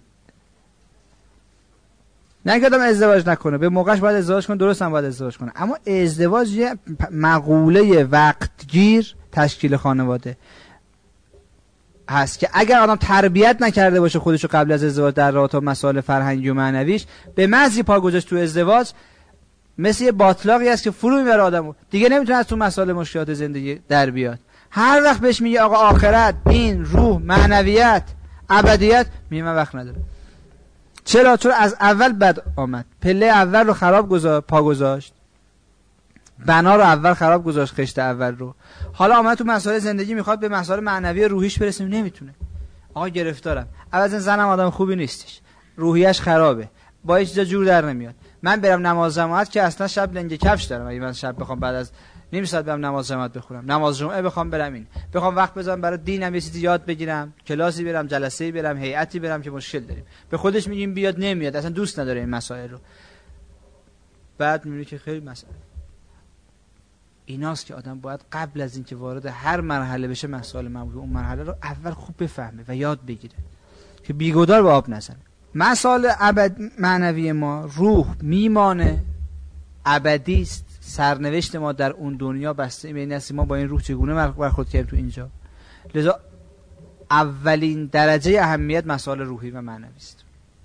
نه که آدم ازدواج نکنه، به موقعش باید ازدواج کنه، درست هم باید ازدواج کنه، اما ازدواج یه مقوله وقتگیر تشکیل خانواده هست که اگر آدم تربیت نکرده باشه خودشو قبل از ازدواج در رابطه با مسائل فرهنگی و معنویش، به محض پا گذاشت تو ازدواج مثل یه باطلاقی است که فرو میبره آدمو، دیگه نمیتونه از تو مسائل مشکلات زندگی در بیاد. هر وقت بهش میگه آقا آخرت، دین، روح، معنویت، ابدیت، میگه من وقت ندارم. چرا؟ چون از اول بد آمد، پله اول رو خراب پا گذاشت، بنا رو اول خراب گذاشت، خشت اول رو. حالا آمد تو مسائل زندگی میخواد به مسائل معنوی روحیش برسه، نمیتونه. آقا گرفتارم، عوض زنم آدم خوبی نیستش، روحیش خرابه، با هیچ چیزا جور در نمیاد، من برم نماز جماعت که اصلا شب لنگ کفش دارم. اگه من شب بخوام بعد از نیم ساعت برم نماز جماعت بخونم، نماز جمعه بخوام برم، این بخوام وقت بذارم برای دینم، یه چیزی یاد بگیرم، کلاسی برم، جلسه‌ای برم، هیئتی برم که مشکل داریم، به خودش میگیم بیاد نمیاد، اصلا دوست نداره این مسائل رو. بعد میبینی که خیلی مسئله ایناست که آدم باید قبل از اینکه وارد هر مرحله بشه مسائل موضوع اون مرحله رو اول خوب بفهمه و یاد بگیره که بیگدار به آب نزنه. مسائل معنوی ما، روح میمانه، ابدی است. سرنوشت ما در اون دنیا بسته به این است ما با این روح چگونه برخورد کردیم تو اینجا. لذا اولین درجه اهمیت مسائل روحی و معنوی است.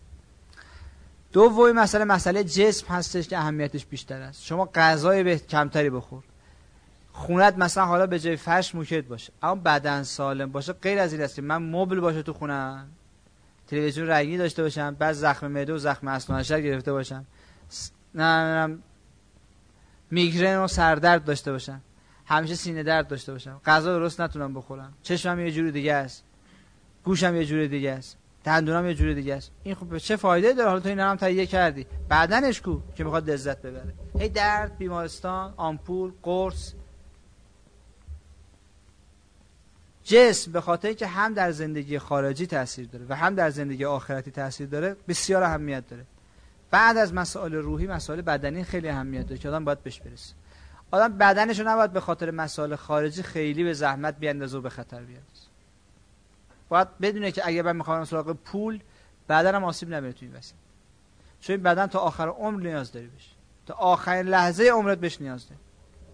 دومی مسئله جسم هستش که اهمیتش بیشتر است. شما غذای کمتری بخور، خونت مثلا حالا به جای فرش موکت باشه اما بدن سالم باشه، غیر از این است که من مبل باشه تو خونم، تلویزیون رنگی داشته باشم، بعد زخم معده و زخم اسنانشر گرفته باشم، نه میگرن و سردرد داشته باشم، همیشه سینه درد داشته باشم، غذا درست نتونم بخورم، چشمم یه جوری دیگه است، گوشم یه جوری دیگه است، دندونم یه جوری دیگه است. این خب چه فایده داره؟ حالا تو اینا هم تهیه کردی، بدنش کو که میخواد لذت ببره؟ هی درد، بیمارستان، آمپول، قرص. جسم به خاطر که هم در زندگی خارجی تاثیر داره و هم در زندگی آخرتی تاثیر داره بسیار اهمیت داره. بعد از مسائل روحی مسائل بدنی خیلی اهمیت داره که آدم باید بهش برسه. آدم بدنش رو نباید به خاطر مسائل خارجی خیلی به زحمت بیاندازه و به خطر بیاندازه. باید بدونه که اگه من میخوام سراغ پول، بدنم آسیب نبینه تو این وسط، چون این بدن تا آخر عمر نیاز داری بشه، تا آخرین لحظه عمرت بهش نیاز داری.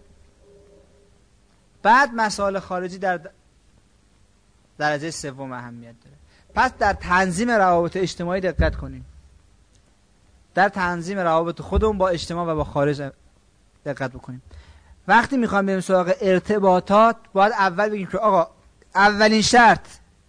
بعد مسائل خارجی در درجه سوم اهمیت داره. پس در تنظیم روابط اجتماعی دقت کنیم، در تنظیم روابط خودمون با اجتماع و با خارج دقت بکنیم. وقتی میخوام بریم سراغ ارتباطات باید اول بگیم که آقا اولین شرط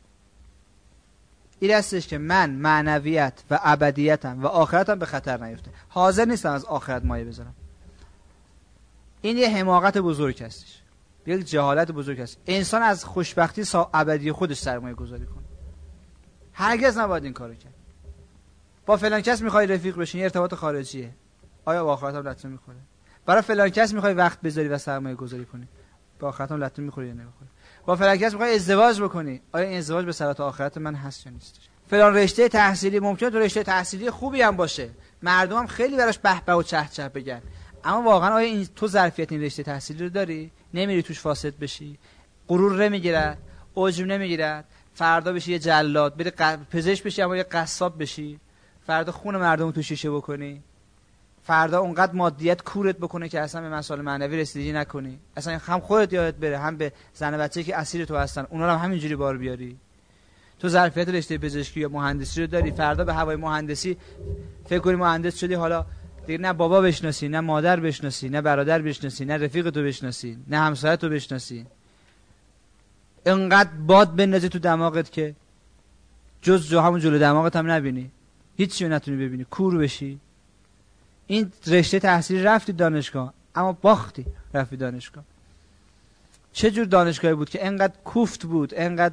این هستش که من معنویت و ابدیتم و آخرتم به خطر نیفته. حاضر نیستم از آخرت مایه بذارم. این یه حماقت بزرگ هستش، یک جهالت بزرگ است. انسان از خوشبختی ابدی خودش سرمایه گذاری کنه. هرگز نباید این کارو کرد. با فلان کس میخوای رفیق بشین، ارتباط خارجیه، آیا با آخرت هم لطمه میخوره؟ برای فلان کس میخوای وقت بذاری و سرمایه گذاری کنی، با آخرت هم لطمه میخوره یا نمیخوره؟ با فلان کس میخوای ازدواج بکنی، آیا این ازدواج به صلات آخرت من هست یا نیست؟ فلان رشته تحصیلی ممکنه تو رشته تحصیلی خوبی هم باشه، مردم هم خیلی براش به به و چه چه بگن، اما واقعا آیا این تو ظرفیت این رشته تحصیلی رو داری؟ نمیری توش فاسد بشی، غرور نمیگیرد، عجب نمیگیرد، فردا بشی یه جلاد، بری پزشک بشی اما یه قصاب بشی، فردا خون مردم تو شیشه بکنی، فردا اونقدر مادیت کورت بکنه که اصلا به مسائل معنوی رسیدگی نکنی، اصلا هم خودت یادت بره هم به زن و بچه‌ای که اسیر تو هستن اونا رو هم همینجوری بار بیاری. تو ظرفیت رشته پزشکی یا مهندسی رو داری، فردا به هوای مهندسی فکر کنی مهندس شدی، حالا دیگه نه بابا بشناسی، نه مادر بشناسی، نه برادر بشناسی، نه رفیق تو بشناسی، نه همسایت تو بشناسی، انقدر باد بندازی تو دماغت که جز همون جلو دماغت هم نبینی، هیچی رو نتونی ببینی، کور بشی. این رشته تحصیلی رفتی دانشگاه اما باختی رفتی دانشگاه. چه جور دانشگاهی بود که انقدر کوفت بود، انقدر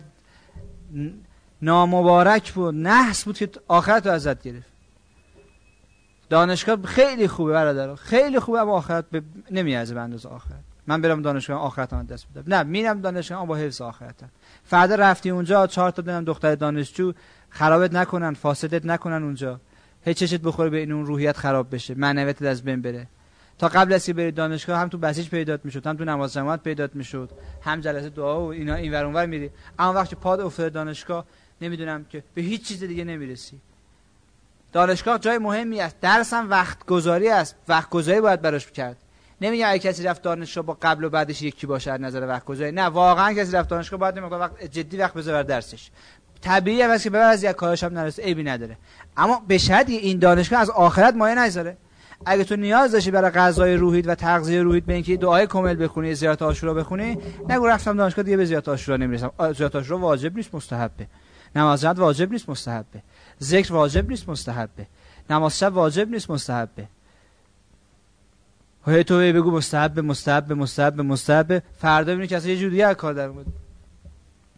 نامبارک بود، نحس بود که آخرت رو ازت گرفت. دانشگاه خیلی خوبه برادر، خیلی خوبه، اما آخرت نمیارزه به اندازه آخرت. من برم دانشگاه آخرتم دست بدم؟ نه، میرم دانشگاه با حفظ آخرتم. فردا رفتی اونجا 4 تا دونم دختر دانشجو خرابت نکنن، فاسدت نکنن اونجا، هیچ چشت بخوره به این روحیت خراب بشه، معنویت از بین بره. تا قبل از که بری دانشگاه هم تو بسیج پیدات میشد، هم تو نماز جماعت پیدات میشد، هم جلسه دعا و اینا اینور اونور میری. اما وقتی پاد افتاد دانشگاه نمیدونم که به هیچ چیز دیگه نمیرسی. دانشگاه جای مهمی است، درس هم وقت گذاری است، وقت گذاری باید براش کرد. نمیگم اگه کسی رفت دانشگاه با قبل و بعدش یکی باشه از نظر وقت گذاری، نه، واقعا کسی رفت دانشگاه باید وقت جدی وقت بذاره درسش. طبیعیه است که به بعضی از کارهاش هم نرسه، عیبی نداره، اما به شرطی این دانشگاه از آخرت مایه نذاره. اگه تو نیاز داشتی برای غذای روحیت و تغذیه روحیت به اینکه دعای کامل بخونی، زیارت عاشورا بخونی، نگو رفتم دانشگاه دیگه به زیارت عاشورا نمیرسم. زیارت عاشورا واجب نیست، مستحبه. نماز جماعت واجب نیست، مستحبه. ذکر واجب نیست، مستحبه. نماز شب واجب نیست، مستحبه. های تو بگو مستحبه مستحبه مستحبه مستحبه، فردا ببینی که اصلا یه جور دیگه کار در اومد.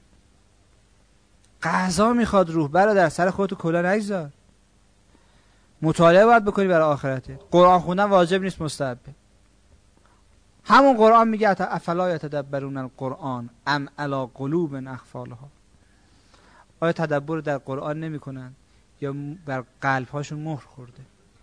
غذا میخواد روح، برادر سر خودتو کلا نگذار. مطالعه باید بکنی برای آخرتت. قرآن خوندن واجب نیست، مستحبه. همون قرآن میگه افلا یتدبرون القرآن ام علی قلوب اقفالها. آیا تدبر در قرآن نمیکنن یا بر قلب‌هاشون مهر خورده؟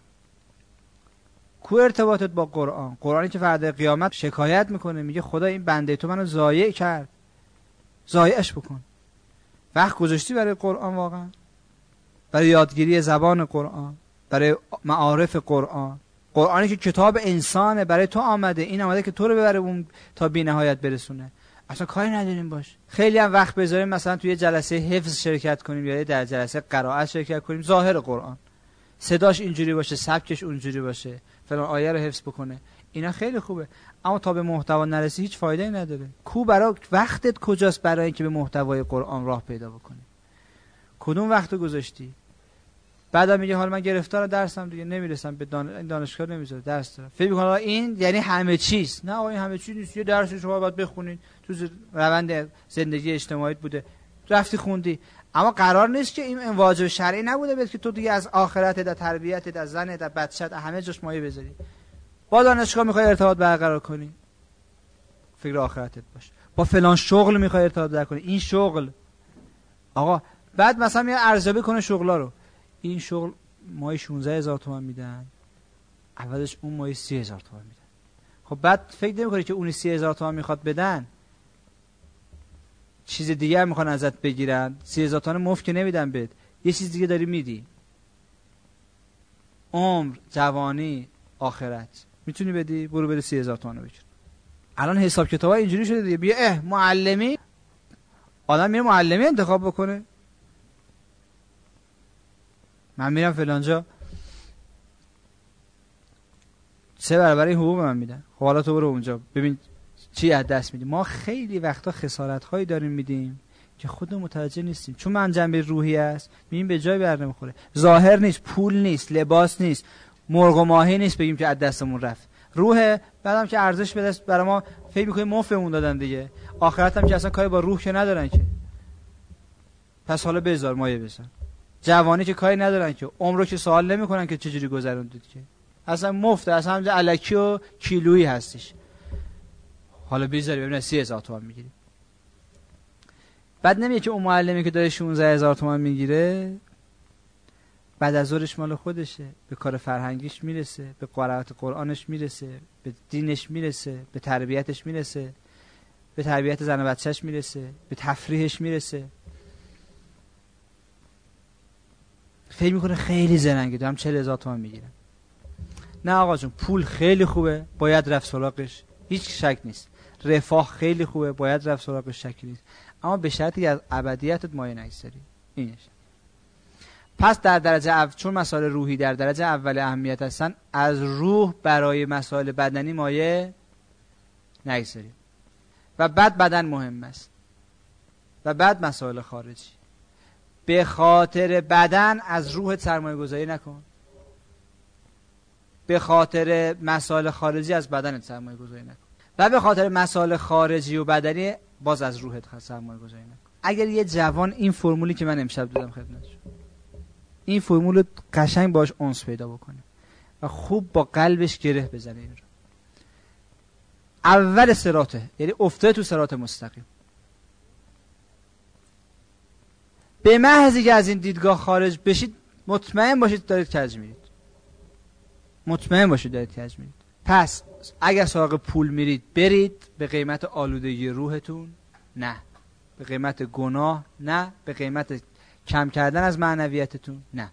کو ارتباطت با قرآن؟ قرآنی که فردا قیامت شکایت میکنه، میگه خدا این بنده تو منو ضایع کرد، ضایعش بکن. وقت گذاشتی برای قرآن؟ واقعا برای یادگیری زبان قرآن، برای معارف قرآن؟ قرآنی که کتاب انسانه، برای تو آمده، این آمده که تو رو ببره اون تا بی نهایت برسونه. اصلا کاری نداریم باش. خیلی هم وقت بذاریم مثلا توی جلسه حفظ شرکت کنیم یا در جلسه قرائت شرکت کنیم، ظاهر قرآن صداش اینجوری باشه، سبکش اونجوری باشه، فلان آیه رو حفظ بکنه، اینا خیلی خوبه، اما تا به محتوا نرسی هیچ فایده‌ای نداره. کو برای وقتت کجاست برای اینکه به محتوای قرآن راه پیدا بکنی؟ کدوم وقتو گذاشتی؟ بعدا میگه حالا من گرفتار درسم دیگه، نمیرسم به دانشگاه، نمیذاره درس دارم. فکر می‌کنه این یعنی همه چیز. نه آقا، این همه چیز نیست. یه درس شما باید بخونید، تو روند زندگی اجتماعیت بوده، رفتی خوندی، اما قرار نیست که این واجب شرعی نبوده بهت که تو دیگه از آخرت، از تربیت، از زنت، از بچت، همه جاش مایه بذاری. با دانشگاه میخوای ارتباط برقرار کنی، فکر آخرتت باش. با فلان شغل میخوای ارتباط برقرار کنی، این شغل آقا بعد مثلا میاد ارزیابی کنه شغلا رو، این شغل ماهی 16000 تومان میدن، اولش اون ماهی 30000 تومان میدن. خب بعد فکر نمی‌کنی که اون 30000 تومان میخواد بدن، چیز دیگه هم میخوان ازت بگیرن؟ 30000 تومان مفت که نمیدن بهت، یه چیز دیگه داری میدی، عمر، جوانی، آخرت میتونی بدی، برو بده 30000 تومان بگیر. الان حساب کتابا اینجوری شده دیگه، بیا معلمی، آدم میره معلمی انتخاب بکنه. من میرم فلانجا 3 برابر این حقوق من میدن، خب حالا تو برو اونجا ببین چی از دست میدی. ما خیلی وقتا خسارت هایی داریم میدیم که خودمون متوجه نیستیم، چون من جنبه روحی است میبینیم به جای بر نمیخوره. ظاهر نیست، پول نیست، لباس نیست، مرغ و ماهی نیست بگیم که از دستمون رفت. روح بعدم که ارزش به دست برای ما فکر میکنیم مفهمون دادن دیگه، آخرت هم که اصلا کاری با روح که ندارن که، پس حالا بذار مایه بذار. جوانی که کاری ندارن که، عمر رو که سوال نمیکنن که چجوری گذروندید که، اصلا مفته، اصلا همون الکی و کیلویی هستش. حالا بذاری ببینید 30000 تومان میگیری. بعد نمیگه که اون معلمی که داره 16000 تومان میگیره بعد از ظهرش مال خودشه، به کار فرهنگیش میرسه، به قرائت قرآنش میرسه، به دینش میرسه، به تربیتش میرسه، به تربیت زن و بچهش میرسه، به تفریحش میرسه. فکر میکنه خیلی زرنگه، دارم 40000 تومان میگیرم. نه آقا جون، پول خیلی خوبه، باید رفت سراغش، هیچ شک نیست. رفاه خیلی خوبه، باید رفت سراغش، شکی نیست، اما به شرطی که از ابدیتت مایه نگذاری. اینش. پس در درجه چون مسائل روحی در درجه اول اهمیت هستن، از روح برای مسائل بدنی مایه نگذاری. و بعد بدن مهم است و بعد مسائل خارجی. به خاطر بدن از روحت سرمایه گذاری نکن، به خاطر مسائل خارجی از بدنت سرمایه گذاری نکن، و به خاطر مسائل خارجی و بدنی باز از روحت سرمایه گذاری نکن. اگر یه جوان این فرمولی که من امشب دادم خدمتش، این فرمول قشنگ باش انس پیدا بکنه و خوب با قلبش گره بزنه، این رو اول صراطه، یعنی افتاده تو صراط مستقیم، به محضی که از این دیدگاه خارج بشید مطمئن باشید دارید کج میرید، مطمئن باشید دارید کج میرید. پس اگر سراغ پول میرید برید به قیمت آلودگی روحتون، نه به قیمت گناه، نه به قیمت کم کردن از معنویتتون، نه.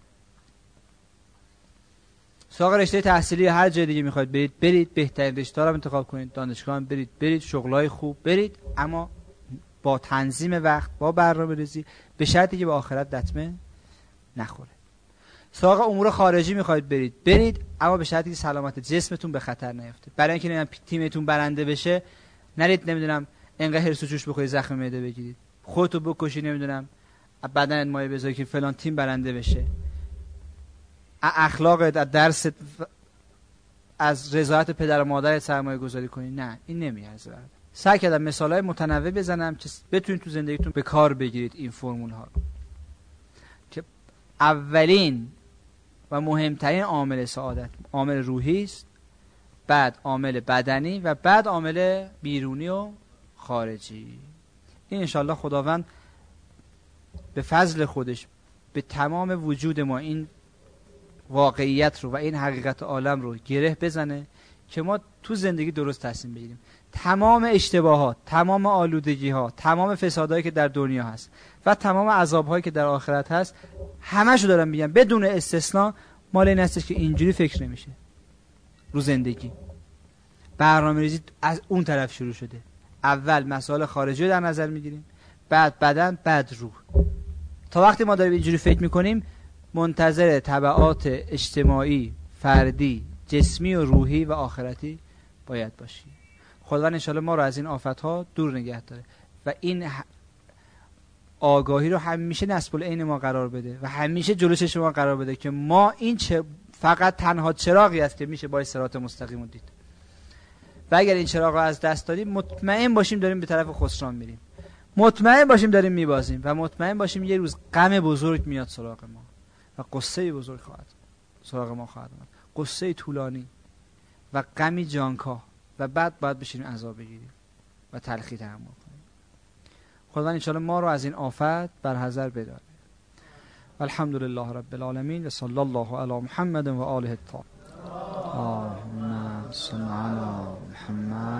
سراغ رشته تحصیلی هر جای دیگه میخواید برید برید، بهترین رشته رو انتخاب کنید، دانشگاه هم برید، شغلای خوب برید، اما با تنظیم وقت، با برنامه‌ریزی، به شرطی که به آخرت دتمه نخوره. سراغ امور خارجی میخواید برید، اما به شرطی که سلامت جسمتون به خطر نیفته. برای اینکه نمیدونم تیمتون برنده بشه، نرید نمیدونم انقدر هرس و جوش بخورید زخم معده بگیرید، خودتو بکشی، نمیدونم بدنت مایه بذاری که فلان تیم برنده بشه، اخلاقت، از درست، از رضایت پدر و مادرت سرمایه گذاری کنی. نه، این نمیارزه. سعی کردم مثالای متنوع بزنم که بتونید تو زندگیتون به کار بگیرید این فرمول ها رو، که اولین و مهمترین عامل سعادت عامل روحی است، بعد عامل بدنی و بعد عامل بیرونی و خارجی. این انشالله خداوند به فضل خودش به تمام وجود ما این واقعیت رو و این حقیقت عالم رو گره بزنه که ما تو زندگی درست تصمیم بگیریم. تمام اشتباهات، تمام آلودگی ها، تمام فسادهایی که در دنیا هست و تمام عذابهایی که در آخرت هست، همه‌شو دارم میگم بدون استثنا مال این هستش که اینجوری فکر نمیشه. رو زندگی برنامه‌ریزی از اون طرف شروع شده. اول مسائل خارجی رو در نظر میگیریم، بعد بدن، بعد روح. تا وقتی ما داریم اینجوری فکر میکنیم منتظر تبعات اجتماعی، فردی، جسمی و روحی و آخرتی باید باشیم. خداوند انشالله ما رو از این آفت‌ها دور نگه داره و این آگاهی رو همیشه نصب العین ما قرار بده و همیشه جلوی چشم ما قرار بده که ما این فقط تنها چراغی است که میشه با صراط مستقیم رو دید و اگر این چراغ رو از دست دادیم مطمئن باشیم داریم به طرف خسران میریم، مطمئن باشیم داریم میبازیم و مطمئن باشیم یه روز غم بزرگ میاد سراغ ما و قصه بزرگ سراغ ما خواهد اومد، قصه طولانی و غمی جانکاه و بعد باید بشینیم عذاب بگیریم و تلخی تحمل کنیم. خداوند ان شاء الله ما رو از این آفت برحذر بداره. الحمدلله رب العالمین و صلی الله علی محمد و آله الطاهرین. اللهم صل علی محمد